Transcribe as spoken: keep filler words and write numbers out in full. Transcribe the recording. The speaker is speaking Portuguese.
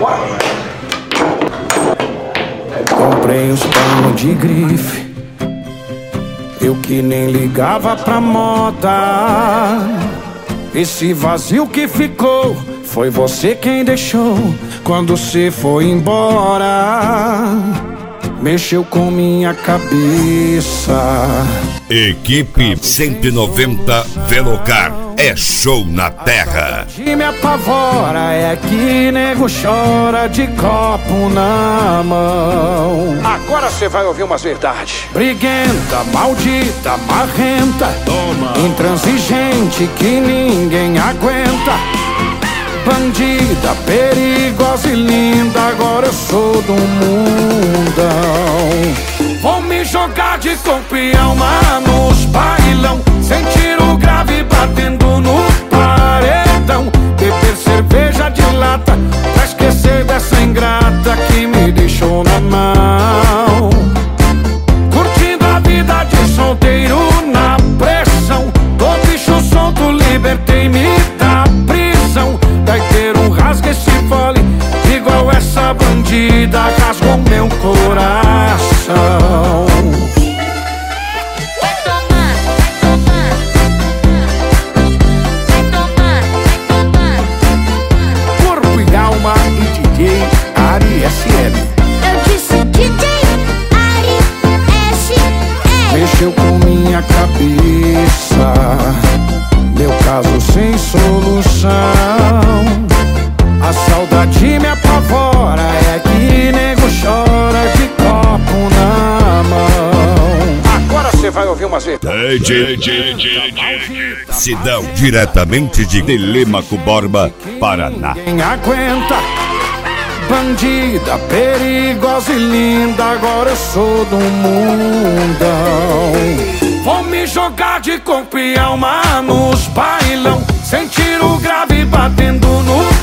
Comprei uns panos de grife, eu que nem ligava pra moda. Esse vazio que ficou, foi você quem deixou quando cê foi embora. Mexeu com minha cabeça. Equipe cento e noventa Velocar, é show na terra. O que me apavora é que nego chora de copo na mão. Agora você vai ouvir umas verdades. Briguenta, maldita, marrenta, Toma. intransigente que ninguém aguenta. Bandida, perigosa e linda, agora eu sou do mundão. Vou me jogar de corpo e alma nos bailão, sentir o grave batendo no paredão. Beber cerveja de lata pra esquecer dessa ingrata que me deixou na mão. Curtindo a vida de solteiro na pressão, tô bicho solto, libertei-me da prisão. Vai ter um rasga esse fole, igual essa bandida rasgou meu coração. Vai tomar, vai tomar, vai tomar, vai tomar. Corpo e alma e D J Ari S M. Eu disse D J Ari S M. Mexeu com minha cabeça, meu caso sem solução. A saudade me apavora, é que nego chora de copo na mão. Agora você vai ouvir umas verdades. D J Sidão, diretamente de Telêmaco Borba, Paraná. Quem aguenta? Bandida, perigosa e linda, agora eu sou do mundão. Vou me jogar de corpo e alma nos bailão, sentir o grave batendo no